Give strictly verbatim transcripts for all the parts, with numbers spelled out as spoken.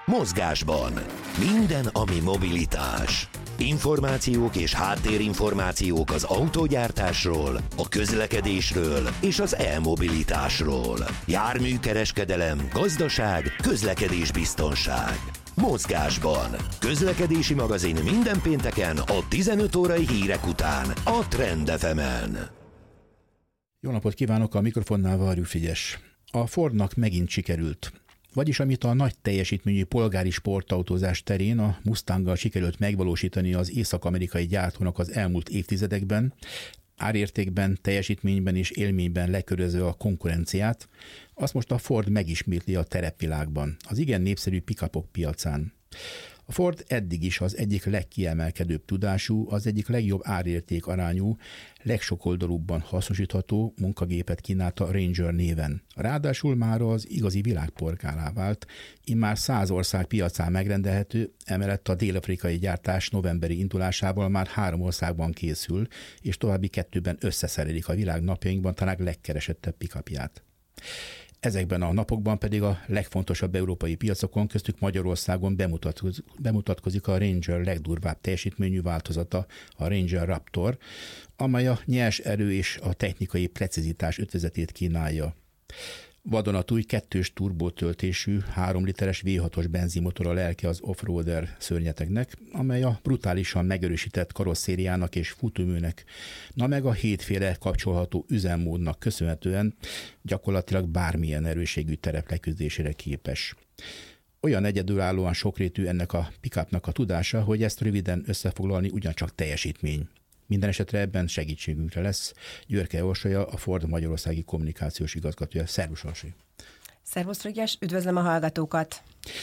Mozgásban. Minden, ami mobilitás. Információk és háttérinformációk az autógyártásról, a közlekedésről és az e-mobilitásról. Járműkereskedelem, gazdaság, közlekedésbiztonság. Mozgásban. Közlekedési magazin minden pénteken a tizenöt órai hírek után a Trend ef emen. Jó napot kívánok, a mikrofonnál Varjú Frigyes. A Fordnak megint sikerült. Vagyis amit a nagy teljesítményű polgári sportautózás terén a Mustanggal sikerült megvalósítani az észak-amerikai gyártónak az elmúlt évtizedekben, árértékben, teljesítményben és élményben leköröző a konkurenciát, azt most a Ford megismétli a terepvilágban, az igen népszerű pick-upok piacán. A Ford eddig is az egyik legkiemelkedőbb tudású, az egyik legjobb árérték arányú, legsokoldalúbban hasznosítható munkagépet kínálta Ranger néven. Ráadásul már az igazi világpolgárá vált, immár száz ország piacán megrendelhető, emellett a dél-afrikai gyártás novemberi indulásával már három országban készül, és további kettőben összeszerelik a világ napjainkban talán legkeresettebb pick-upját. Ezekben a napokban pedig a legfontosabb európai piacokon, köztük Magyarországon bemutatkozik, bemutatkozik a Ranger legdurvább teljesítményű változata, a Ranger Raptor, amely a nyers erő és a technikai precizitás ötvezetét kínálja. Vadonatúj kettős turbótöltésű, három literes vé hatos benzinmotor a lelke az offroader szörnyetegnek, amely a brutálisan megerősített karosszériának és futóműnek, na meg a hétféle kapcsolható üzemmódnak köszönhetően gyakorlatilag bármilyen erősségű terep leküzdésére képes. Olyan egyedülállóan sokrétű ennek a pick-upnak a tudása, hogy ezt röviden összefoglalni ugyancsak teljesítmény. Minden esetre ebben segítségünkre lesz Györke Orsolya, a Ford magyarországi kommunikációs igazgatója. Szervusz, Orsolya! Szervusz, Frigyes! Üdvözlöm a hallgatókat!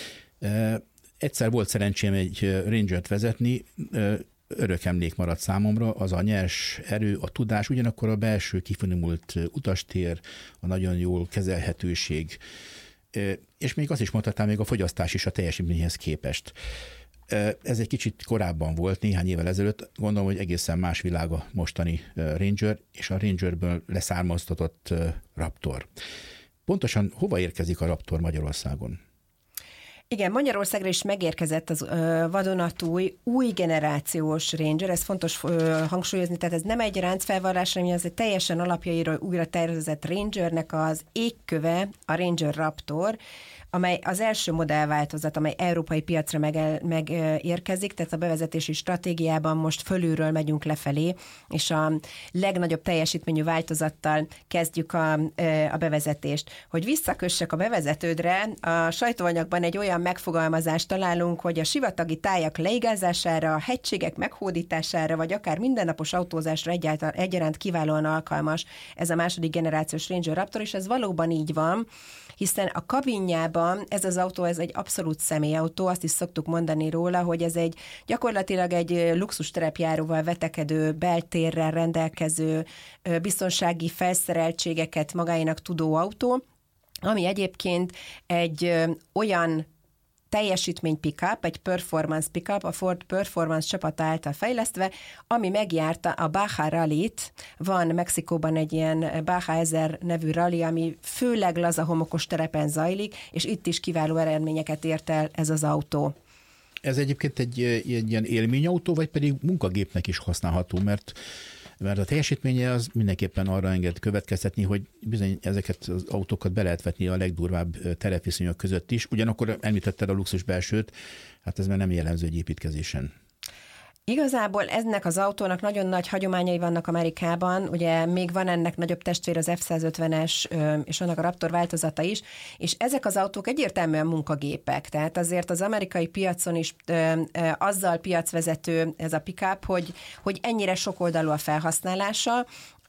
Egyszer volt szerencsém egy Rangert vezetni, örök emlék maradt számomra, az a nyers erő, a tudás, ugyanakkor a belső kifinomult utastér, a nagyon jól kezelhetőség, és még azt is mondhatnám, még a fogyasztás is a teljesítményhez képest. Ez egy kicsit korábban volt, néhány évvel ezelőtt, gondolom, hogy egészen más világ a mostani Ranger, és a Rangerből leszármaztatott Raptor. Pontosan hova érkezik a Raptor Magyarországon? Igen, Magyarországra is megérkezett az ö, vadonatúj, új generációs Ranger, ez fontos ö, hangsúlyozni, tehát ez nem egy ráncfelvarrás, hanem ez egy teljesen alapjairól újra tervezett Rangernek az égköve, a Ranger Raptor, amely az első modellváltozat, amely európai piacra megérkezik, meg tehát a bevezetési stratégiában most fölülről megyünk lefelé, és a legnagyobb teljesítményű változattal kezdjük a, a bevezetést. Hogy visszakössek a bevezetődre, a sajtóanyagban egy olyan megfogalmazást találunk, hogy a sivatagi tájak leigázására, a hegységek meghódítására, vagy akár mindennapos autózásra egyaránt kiválóan alkalmas ez a második generációs Ranger Raptor, és ez valóban így van, hiszen a kabinjában ez az autó, ez egy abszolút személyautó, azt is szoktuk mondani róla, hogy ez egy gyakorlatilag egy luxus terepjáróval vetekedő, beltérrel rendelkező, biztonsági felszereltségeket magáénak tudó autó, ami egyébként egy olyan teljesítmény pickup, egy performance pickup, a Ford Performance csapata által fejlesztve, ami megjárta a Baja Rallyt. Van Mexikóban egy ilyen Baja ezer nevű rally, ami főleg laza homokos terepen zajlik, és itt is kiváló eredményeket ért el ez az autó. Ez egyébként egy, egy ilyen élményautó, vagy pedig munkagépnek is használható, mert mert a teljesítménye az mindenképpen arra enged következtetni, hogy bizony ezeket az autókat be lehet vetni a legdurvább terepviszonyok között is. Ugyanakkor említetted a luxus belsőt, hát ez már nem jellemző egy építkezésen. Igazából ennek az autónak nagyon nagy hagyományai vannak Amerikában, ugye még van ennek nagyobb testvér az ef száz ötvenes, és annak a Raptor változata is, és ezek az autók egyértelműen munkagépek, tehát azért az amerikai piacon is azzal piacvezető ez a pickup, hogy, hogy ennyire sokoldalú a felhasználása.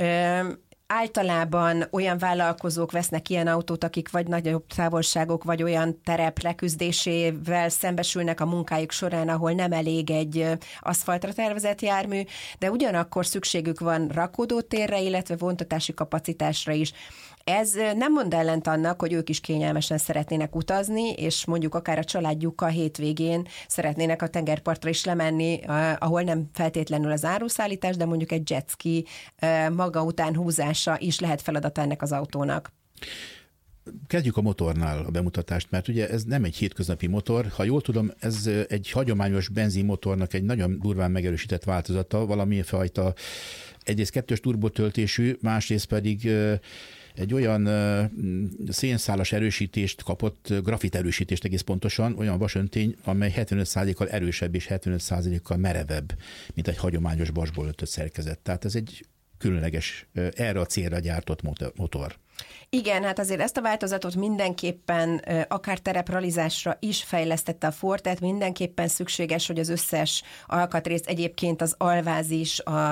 Általában olyan vállalkozók vesznek ilyen autót, akik vagy nagyobb távolságok, vagy olyan terep leküzdésével szembesülnek a munkájuk során, ahol nem elég egy aszfaltra tervezett jármű, de ugyanakkor szükségük van rakódótérre, illetve vontatási kapacitásra is. Ez nem mond ellent annak, hogy ők is kényelmesen szeretnének utazni, és mondjuk akár a családjukkal hétvégén szeretnének a tengerpartra is lemenni, ahol nem feltétlenül az áruszállítás, de mondjuk egy jetski maga után húzása is lehet feladata ennek az autónak. Kezdjük a motornál a bemutatást, mert ugye ez nem egy hétköznapi motor. Ha jól tudom, ez egy hagyományos benzinmotornak egy nagyon durván megerősített változata, valamilyen fajta egyrészt kettős turbotöltésű, másrészt pedig egy olyan szénszálas erősítést kapott, grafit erősítést egész pontosan, olyan vasöntény, amely hetvenöt százalékkal erősebb és hetvenöt százalékkal merevebb, mint egy hagyományos vasból öntött szerkezet. Tehát ez egy különleges, erre a célra gyártott motor. Igen, hát azért ezt a változatot mindenképpen akár terepralizásra is fejlesztette a Ford, tehát mindenképpen szükséges, hogy az összes alkatrész, egyébként az alváz is, a,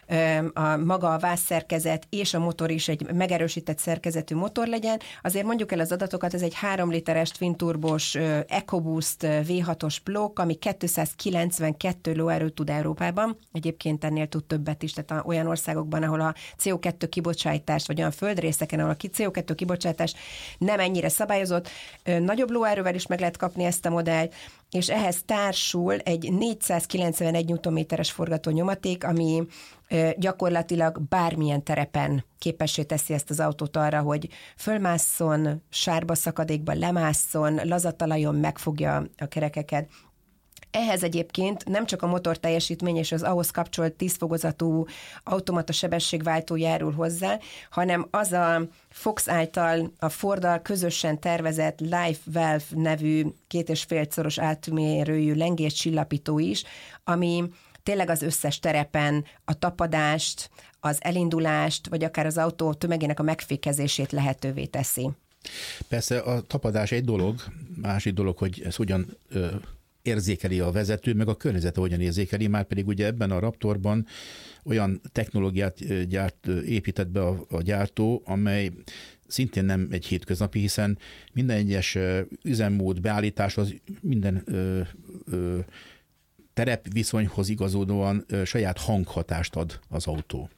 a maga a vázszerkezet és a motor is egy megerősített szerkezetű motor legyen. Azért mondjuk el az adatokat, ez egy három literes twin-turbos EcoBoost vé hatos blokk, ami kétszázkilencvenkettő lóerőt tud Európában, egyébként ennél tud többet is, tehát olyan országokban, ahol a cé o kettő kibocsátás, vagy olyan földrészeken, ahol a cé o kettő kibocsátás nem ennyire szabályozott, nagyobb lóerővel is meg lehet kapni ezt a modellt, és ehhez társul egy négyszázkilencvenegy newtonméteres forgatónyomaték, ami gyakorlatilag bármilyen terepen képessé teszi ezt az autót arra, hogy fölmásszon, sárba szakadékba lemásszon, lazatalajon megfogja a kerekeket. Ehhez egyébként nem csak a motor teljesítmény és az ahhoz kapcsolt tíz fokozatú automata sebességváltó járul hozzá, hanem az a Fox által a Forddal közösen tervezett Life Valve nevű két és félszoros átmérőjű lengéscsillapító is, ami tényleg az összes terepen a tapadást, az elindulást, vagy akár az autó tömegének a megfékezését lehetővé teszi. Persze a tapadás egy dolog, másik dolog, hogy ez hogyan ö, érzékeli a vezető, meg a környezete hogyan érzékeli, már pedig ugye ebben a Raptorban olyan technológiát gyárt, épített be a, a gyártó, amely szintén nem egy hétköznapi, hiszen minden egyes üzemmód beállítás az minden ö, ö, terepviszonyhoz igazodóan ö, saját hanghatást ad az autó.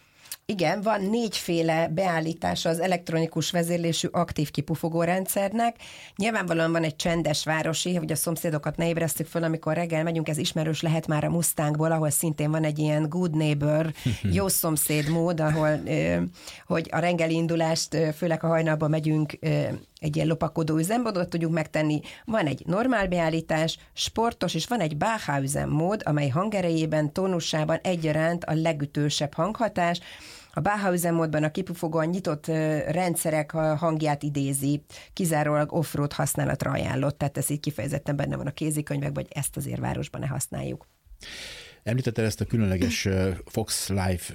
Igen, van négyféle beállítása az elektronikus vezérlésű aktív kipufogó rendszernek. Nyilvánvalóan van egy csendes városi, hogy a szomszédokat ne ébresztük föl, amikor reggel megyünk, ez ismerős lehet már a Mustangból, ahol szintén van egy ilyen good neighbor, jó szomszéd mód, ahol hogy a reggeli indulást, főleg a hajnalban megyünk egy ilyen lopakodó üzemmódot tudjuk megtenni. Van egy normál beállítás, sportos, és van egy Baja üzemmód, amely hangerejében, tónusában egyaránt a legütősebb hanghatás. A Baja üzemmódban a kipufogóan nyitott rendszerek hangját idézi, kizárólag off-road használatra ajánlott, tehát ez így kifejezetten benne van a kézikönyvekben, hogy ezt azért városban ne használjuk. Említette ezt a különleges Fox Life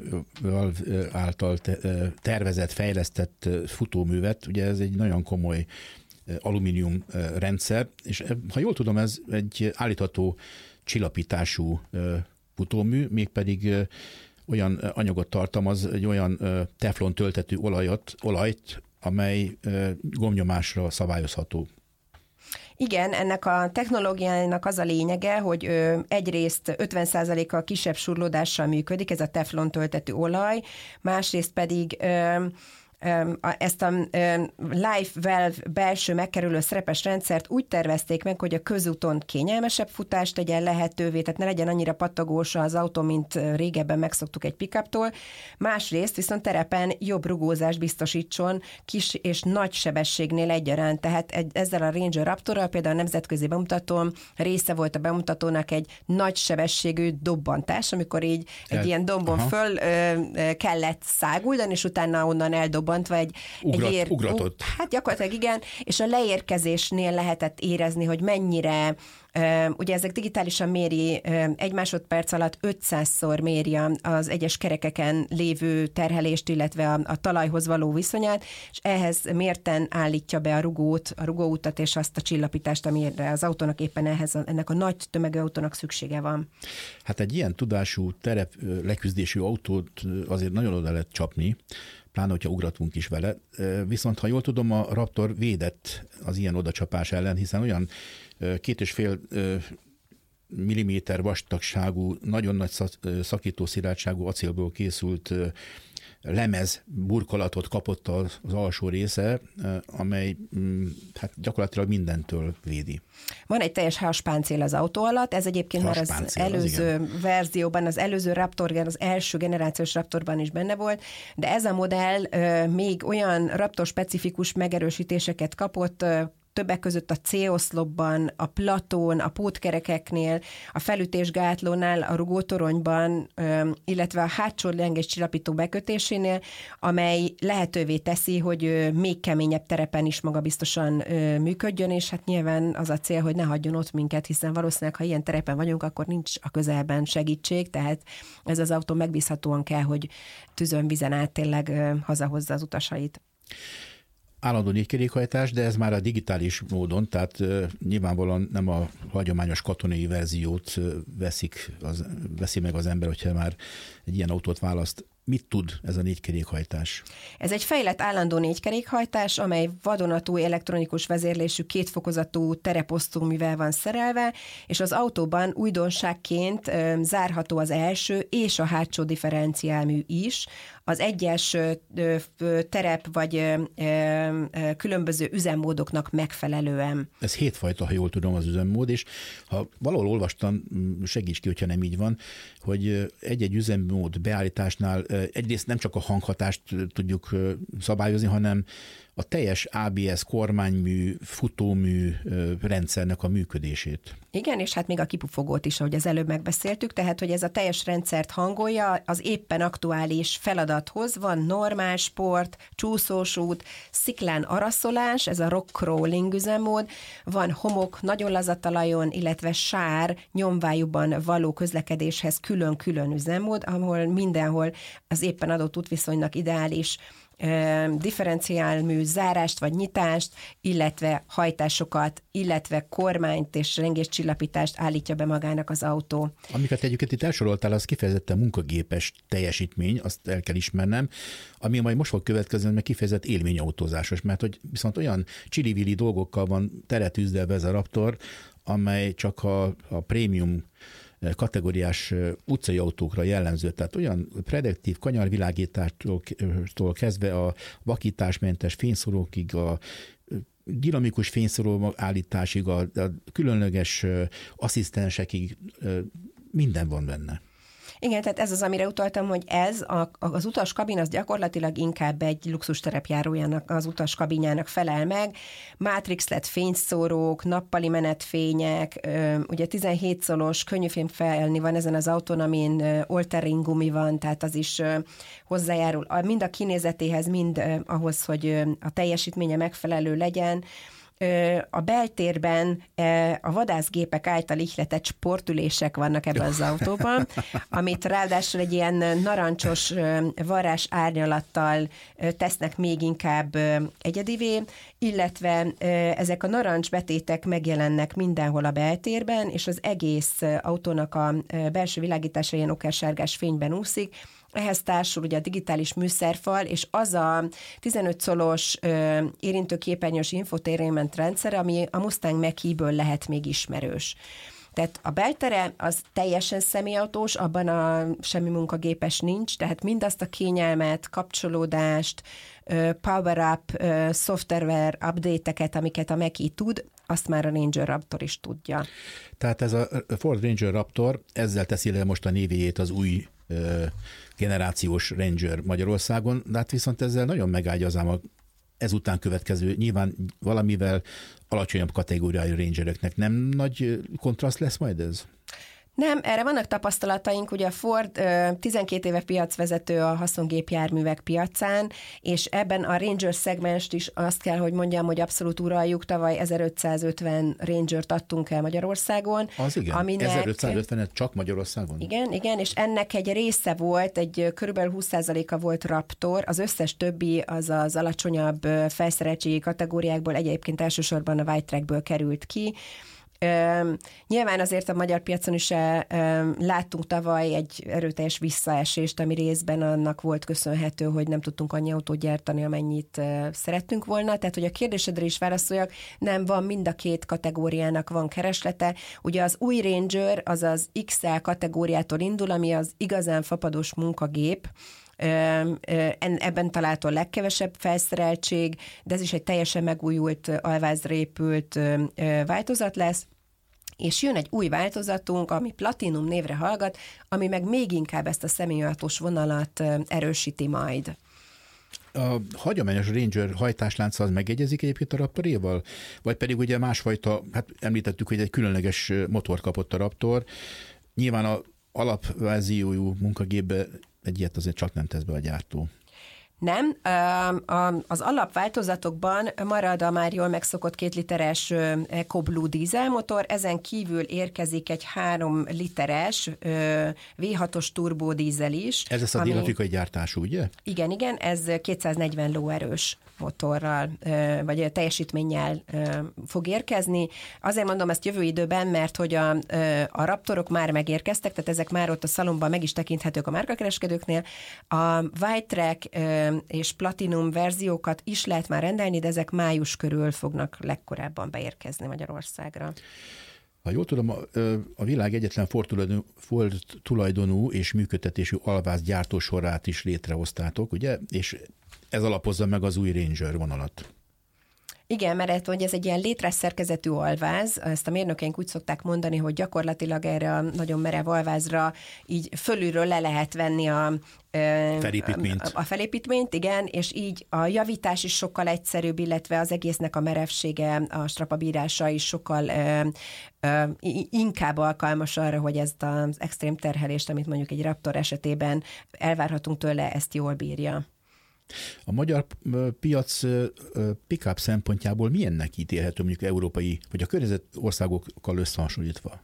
által tervezett, fejlesztett futóművet, ugye ez egy nagyon komoly alumínium rendszer, és ha jól tudom, ez egy állítható csillapítású futómű, mégpedig olyan anyagot tartalmaz, egy olyan teflon töltetű olajat, olajt, amely gombnyomásra szabályozható. Igen, ennek a technológiának az a lényege, hogy ö, egyrészt ötven százalékkal kisebb surlódással működik, ez a teflon töltetű olaj, másrészt pedig ö, ezt a Life Valve belső megkerülő szerepes rendszert úgy tervezték meg, hogy a közúton kényelmesebb futást tegyen lehetővé, tehát ne legyen annyira pattogós az autó, mint régebben megszoktuk egy pick-uptól. Másrészt viszont terepen jobb rugózást biztosítson kis és nagy sebességnél egyaránt. Tehát ezzel a Ranger Raptorral például a nemzetközi bemutatón része volt a bemutatónak egy nagy sebességű dobbantás, amikor így egy El, ilyen dombon aha. föl ö, kellett száguldani, és utána onnan eldobban vagy Ugrat, egy ér... ugratott. Hát gyakorlatilag igen, és a leérkezésnél lehetett érezni, hogy mennyire, ugye ezek digitálisan méri, egy másodperc alatt ötszázszor méri az egyes kerekeken lévő terhelést, illetve a, a talajhoz való viszonyát, és ehhez mérten állítja be a rugót, a rugóutat és azt a csillapítást, amire az autónak éppen ehhez, ennek a nagy tömegű autónak szüksége van. Hát egy ilyen tudású terep leküzdésű autót azért nagyon oda lehet csapni, pláne, hogyha ugratunk is vele. Viszont, ha jól tudom, a Raptor védett az ilyen odacsapás ellen, hiszen olyan két és fél milliméter vastagságú, nagyon nagy szakító szilárdságú acélból készült lemez burkolatot kapott az, az alsó része, amely hát gyakorlatilag mindentől védi. Van egy teljes haspáncél az autó alatt, ez egyébként már az előző az verzióban, az előző Raptor, az első generációs Raptorban is benne volt, de ez a modell még olyan Raptor specifikus megerősítéseket kapott, többek között a C-oszlopban, a platón, a pótkerekeknél, a felütésgátlónál, a rugótoronyban, illetve a hátsó lengés csillapító bekötésénél, amely lehetővé teszi, hogy még keményebb terepen is magabiztosan működjön, és hát nyilván az a cél, hogy ne hagyjon ott minket, hiszen valószínűleg, ha ilyen terepen vagyunk, akkor nincs a közelben segítség, tehát ez az autó megbízhatóan kell, hogy tűzön, vizen át tényleg hazahozza az utasait. Állandó négykerékhajtás, de ez már a digitális módon, tehát uh, nyilvánvalóan nem a hagyományos katonai verziót uh, veszik, az, veszi meg az ember, hogyha már egy ilyen autót választ. Mit tud ez a négykerékhajtás? Ez egy fejlett állandó négykerékhajtás, amely vadonatúj elektronikus vezérlésű kétfokozatú tereposztóművel van szerelve, és az autóban újdonságként ö, zárható az első és a hátsó differenciálmű is. Az egyes ö, ö, terep vagy ö, ö, különböző üzemmódoknak megfelelően. Ez hétfajta, ha jól tudom, az üzemmód, és ha valahol olvastam, segíts ki, hogyha nem így van, hogy egy-egy üzemmód beállításnál egyrészt nem csak a hanghatást tudjuk szabályozni, hanem a teljes á bé es kormánymű, futómű rendszernek a működését. Igen, és hát még a kipufogót is, ahogy az előbb megbeszéltük, tehát, hogy ez a teljes rendszert hangolja az éppen aktuális feladathoz. Van normál sport, csúszós út, sziklán araszolás, ez a rock crawling üzemmód, van homok nagyon laza talajon, illetve sár nyomvájúban való közlekedéshez külön-külön üzemmód, ahol mindenhol az éppen adott útviszonynak ideális differenciálmű zárást vagy nyitást, illetve hajtásokat, illetve kormányt és rengéscsillapítást állítja be magának az autó. Amiket egyébként itt elsoroltál, az kifejezetten munkagépes teljesítmény, azt el kell ismernem, ami majd most fog következni, mert kifejezett élményautózásos, mert hogy viszont olyan csili-vili dolgokkal van teretűzdelve ez a Raptor, amely csak a, a prémium kategóriás utcai autókra jellemző, tehát olyan prediktív kanyarvilágítástól kezdve a vakításmentes fényszórókig, a dinamikus fényszóró állításig, a, a különleges asszisztensekig minden van benne. Igen, tehát ez az, amire utaltam, hogy ez a, az utas kabin az gyakorlatilag inkább egy luxus terepjárójának, az utas kabinjának felel meg. Matrix led fényszórók, nappali menetfények, ugye tizenhét szolos könnyűfilmfelni van ezen az autón, amin all-terrain gumi van, tehát az is hozzájárul mind a kinézetéhez, mind ahhoz, hogy a teljesítménye megfelelő legyen. A beltérben a vadászgépek által ihletett sportülések vannak ebben az autóban, amit ráadásul egy ilyen narancsos varrás árnyalattal tesznek még inkább egyedivé, illetve ezek a narancsbetétek megjelennek mindenhol a beltérben, és az egész autónak a belső világítása ilyen okersárgás fényben úszik. Ehhez társul ugye a digitális műszerfal, és az a tizenöt szolos ö, érintőképernyős infotainment rendszer, ami a Mustang Mach-E-ből lehet még ismerős. Tehát a beltere az teljesen személyautós, abban a semmi munkagépes nincs, tehát mindazt a kényelmet, kapcsolódást, power-up, software update-eket, amiket a Mach-E tud, azt már a Ranger Raptor is tudja. Tehát ez a Ford Ranger Raptor ezzel teszi le most a névéjét az új generációs Ranger Magyarországon, de hát viszont ezzel nagyon megágyazám a ezután következő, nyilván valamivel alacsonyabb kategóriájú Rangereknek. Nem nagy kontraszt lesz majd ez? Nem, erre vannak tapasztalataink, ugye a Ford tizenkét éve piacvezető a haszongépjárművek piacán, és ebben a Ranger szegmenst is azt kell, hogy mondjam, hogy abszolút uraljuk, tavaly ezerötszázötven Rangert adtunk el Magyarországon. Az igen, aminek... ezerötszázötvenet csak Magyarországon? Igen, igen, és ennek egy része volt, egy körülbelül húsz százaléka volt Raptor, az összes többi az az alacsonyabb felszereltségi kategóriákból egyébként elsősorban a White-Trackből került ki. Ö, nyilván azért a magyar piacon is ö, láttunk tavaly egy erőteljes visszaesést, ami részben annak volt köszönhető, hogy nem tudtunk annyi autót gyártani, amennyit ö, szerettünk volna. Tehát, hogy a kérdésedre is válaszoljak, nem, van mind a két kategóriának van kereslete. Ugye az új Ranger az az iksz el kategóriától indul, ami az igazán fapados munkagép, ebben található a legkevesebb felszereltség, de ez is egy teljesen megújult, alvázra épült változat lesz, és jön egy új változatunk, ami Platinum névre hallgat, ami meg még inkább ezt a személyautós vonalat erősíti majd. A hagyományos Ranger hajtáslánc az megegyezik egyébként a Raptoréval? Vagy pedig ugye másfajta, hát említettük, hogy egy különleges motor kapott a Raptor. Nyilván a alapverziójú munkagépbe egy ilyet azért csak nem tesz be a gyártó. Nem, az alapváltozatokban marad a már jól megszokott két literes EcoBlue dízelmotor, ezen kívül érkezik egy három literes vé hatos turbódízel is. Ez lesz a dél-afrikai gyártású, ugye? Igen, igen, ez kétszáznegyven lóerős motorral, vagy teljesítménnyel fog érkezni. Azért mondom ezt jövő időben, mert hogy a, a Raptorok már megérkeztek, tehát ezek már ott a szalonban meg is tekinthetők a márkakereskedőknél. A White-Track és Platinum verziókat is lehet már rendelni, de ezek május körül fognak legkorábban beérkezni Magyarországra. Ha jól tudom, a, a világ egyetlen Ford tulajdonú, Ford tulajdonú és működtetésű alváz gyártósorát is létrehoztátok, ugye? És ez alapozza meg az új Ranger vonalat. Igen, mert hogy ez egy ilyen létrászerkezetű alváz, ezt a mérnökeink úgy szokták mondani, hogy gyakorlatilag erre a nagyon merev alvázra így fölülről le lehet venni a felépítményt. A, a felépítményt, igen, és így a javítás is sokkal egyszerűbb, illetve az egésznek a merevsége, a strapabírása is sokkal ö, ö, inkább alkalmas arra, hogy ezt az extrém terhelést, amit mondjuk egy Raptor esetében elvárhatunk tőle, ezt jól bírja. A magyar piac pick-up szempontjából milyennek ítélhető mondjuk európai, vagy a környezet országokkal összehasonlítva?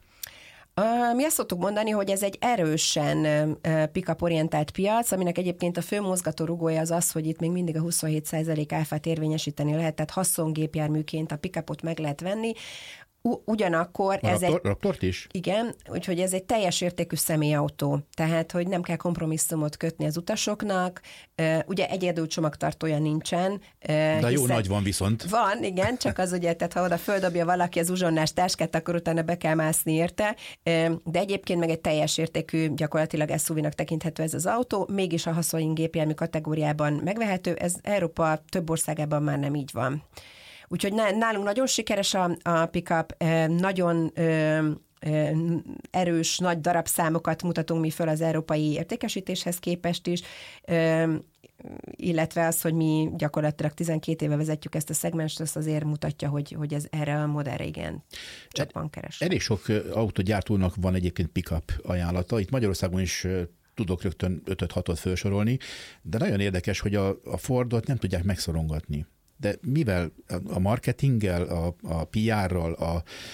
Mi azt szoktuk mondani, hogy ez egy erősen pick-up orientált piac, aminek egyébként a fő mozgatórugója az az, hogy itt még mindig a huszonhét százalék áfát érvényesíteni lehet, tehát haszongépjárműként a pick-upot meg lehet venni. Ugyanakkor a ez Raptor, egy... Raptort is? Igen, úgyhogy ez egy teljes értékű személyautó, tehát hogy nem kell kompromisszumot kötni az utasoknak, ugye egyedül csomagtartója nincsen. De jó nagy van viszont. Van, igen, csak az ugye, tehát ha oda földobja valaki az uzsonnás táskát, akkor utána be kell mászni érte, de egyébként meg egy teljes értékű, gyakorlatilag es u vé-nak tekinthető ez az autó, mégis a haszongépjármű kategóriában megvehető, ez Európa több országában már nem így van. Úgyhogy nálunk nagyon sikeres a, a pick-up, nagyon ö, ö, erős, nagy darabszámokat mutatunk mi föl az európai értékesítéshez képest is, ö, illetve az, hogy mi gyakorlatilag tizenkét éve vezetjük ezt a szegmest, az azért mutatja, hogy, hogy ez erre a modellre igen csak van kereső. Elég sok autógyártónak van egyébként pick-up ajánlata. Itt Magyarországon is tudok rögtön ötöt-hatot felsorolni, de nagyon érdekes, hogy a, a Fordot nem tudják megszorongatni. De mivel a marketinggel, a, a pé er-ral, a,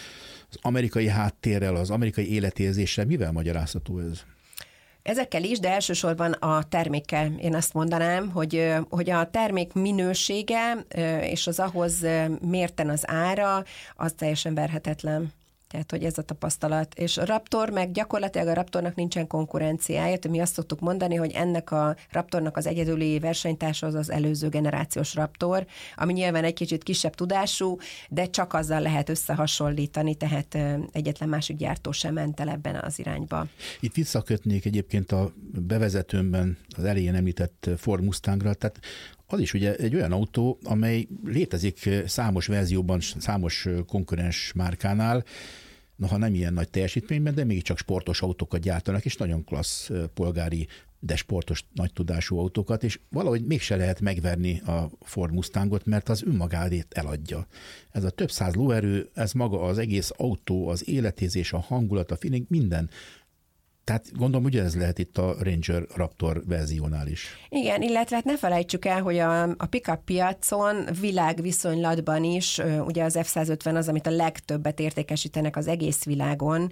az amerikai háttérrel, az amerikai életérzéssel, mivel magyarázható ez? Ezekkel is, de elsősorban a termékkel. Én azt mondanám, hogy, hogy a termék minősége és az ahhoz mérten az ára, az teljesen verhetetlen. Tehát, hogy ez a tapasztalat. És a Raptor, meg gyakorlatilag a Raptornak nincsen konkurenciája, mi azt szoktuk mondani, hogy ennek a Raptornak az egyedüli versenytársa az az előző generációs Raptor, ami nyilván egy kicsit kisebb tudású, de csak azzal lehet összehasonlítani, tehát egyetlen másik gyártó sem ment el ebben az irányba. Itt visszakötnék egyébként a bevezetőmben az elején említett Ford Mustangra, tehát az is ugye egy olyan autó, amely létezik számos verzióban, számos konkurens márkánál, noha nem ilyen nagy teljesítményben, de mégiscsak sportos autókat gyártanak, és nagyon klassz polgári, de sportos, nagy tudású autókat, és valahogy mégse lehet megverni a Ford Mustangot, mert az önmagát eladja. Ez a több száz lóerő, ez maga az egész autó, az életérzés, a hangulat, a feeling, minden. Tehát gondolom, hogy ez lehet itt a Ranger Raptor verziónál is. Igen, illetve hát ne felejtsük el, hogy a, a pick-up piacon világviszonylatban is, ugye az F száz ötven az, amit a legtöbbet értékesítenek az egész világon,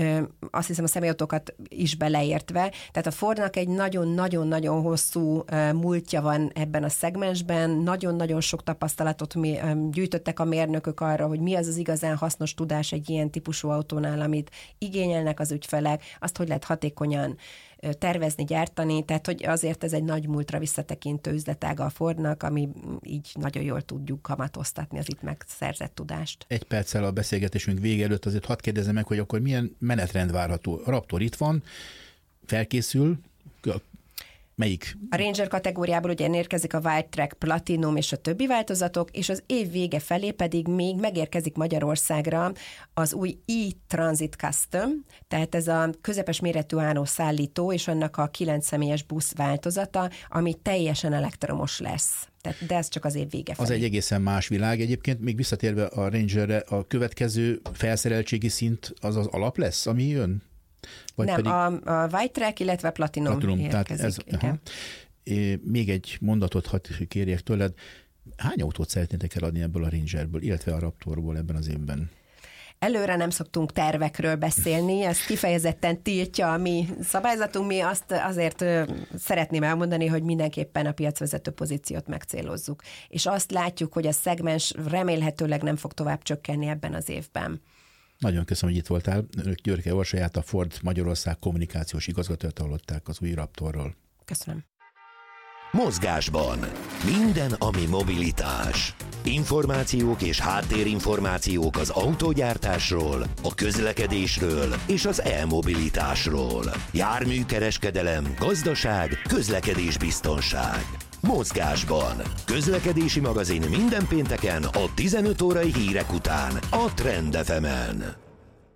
azt hiszem a személyautókat is beleértve. Tehát a Fordnak egy nagyon-nagyon-nagyon hosszú múltja van ebben a szegmensben, nagyon-nagyon sok tapasztalatot gyűjtöttek a mérnökök arra, hogy mi az az igazán hasznos tudás egy ilyen típusú autónál, amit igényelnek az ügyfelek, azt hogy lehet hatékonyan tervezni, gyártani, tehát hogy azért ez egy nagy múltra visszatekintő üzletága a Fordnak, ami így nagyon jól tudjuk kamatoztatni az itt megszerzett tudást. Egy perccel a beszélgetésünk vége előtt azért hadd kérdezem meg, hogy akkor milyen menetrend várható. A Raptor itt van, felkészül, Melyik? A Ranger kategóriából ugye érkezik a Wildtrak Platinum és a többi változatok, és az év vége felé pedig még megérkezik Magyarországra az új e-Transit Custom, tehát ez a közepes méretű álló szállító, és annak a kilenc személyes busz változata, ami teljesen elektromos lesz. Tehát, de ez csak az év vége felé. Az egy egészen más világ. Egyébként még visszatérve a Rangerre, a következő felszereltségi szint az az alap lesz, ami jön? Vagy nem, pedig... a, a Wildtrak, illetve Platinum, Platinum érkezik. Ez, aha. É, még egy mondatot hadd kérjek tőled. Hány autót szeretnétek eladni ebből a Rangerből, illetve a Raptorból ebben az évben? Előre nem szoktunk tervekről beszélni, ez kifejezetten tiltja a mi szabályzatunk. Mi azt azért szeretném elmondani, hogy mindenképpen a piacvezető pozíciót megcélozzuk. És azt látjuk, hogy a szegmens remélhetőleg nem fog tovább csökkenni ebben az évben. Nagyon köszönöm, hogy itt voltál. Önök Györke Orsolyát, a Ford Magyarország kommunikációs igazgatót hallották az új Raptorról. Köszönöm. Mozgásban. Minden, ami mobilitás. Információk és háttérinformációk az autógyártásról, a közlekedésről és az e-mobilitásról. Járműkereskedelem, gazdaság, közlekedésbiztonság. Mozgásban. Közlekedési magazin minden pénteken a tizenöt órai hírek után a Trend ef emen.